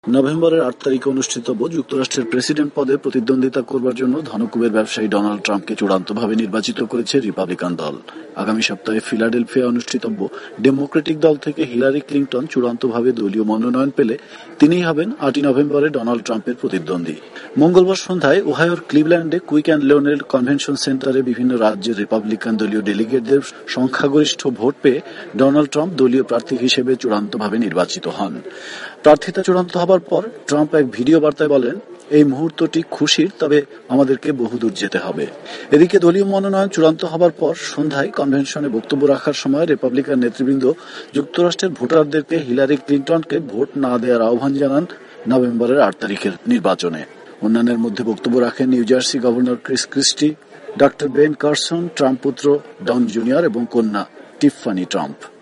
নভেম্বরের ৮ তারিখে অনুষ্ঠিতব্য যুক্তরাষ্ট্রের প্রেসিডেন্ট পদে প্রতিদ্বন্দ্বিতা করবার জন্য ধনকুবের ব্যবসায়ী ডোনাল্ড ট্রাম্পকে চূড়ান্তভাবে নির্বাচিত করেছে রিপাবলিকান দল। আগামী সপ্তাহে ফিলাডেলফিয়ায় অনুষ্ঠিতব্য ডেমোক্রেটিক দল থেকে হিলারি ক্লিনটন চূড়ান্তভাবে দলীয় মনোনয়ন পেলে তিনিই হবেন ৮ই নভেম্বরে ডোনাল্ড ট্রাম্পের প্রতিদ্বন্দ্বী। মঙ্গলবার সন্ধ্যায় ওহাইওর ক্লিভল্যান্ডে কুইক অ্যান্ড লিওনেল কনভেনশন সেন্টারে বিভিন্ন রাজ্যের রিপাবলিকান দলীয় ডেলিগেটদের সংখ্যাগরিষ্ঠ ভোট পেয়ে ডোনাল্ড ট্রাম্প দলীয় প্রার্থী হিসেবে চূড়ান্তভাবে নির্বাচিত হন। প্রার্থিতা চূড়ান্ত হবার পর ট্রাম্প এক ভিডিও বার্তায় বলেন, এই মুহূর্তটি খুশির, তবে আমাদেরকে বহুদূর যেতে হবে। এদিকে দলীয় মনোনয়ন চূড়ান্ত হবার পর সন্ধ্যায় কনভেনশনে বক্তব্য রাখার সময় রিপাবলিকান নেতৃবৃন্দ যুক্তরাষ্ট্রের ভোটারদেরকে হিলারি ক্লিনটনকে ভোট না দেওয়ার আহ্বান জানান নভেম্বরের ৮ তারিখের নির্বাচনে। অন্যান্যের মধ্যে বক্তব্য রাখেন New Jersey governor Chris Christie, doctor Ben Carson, Trump পুত্র ডন জুনিয়র এবং কন্যা টিফফানি ট্রাম্প।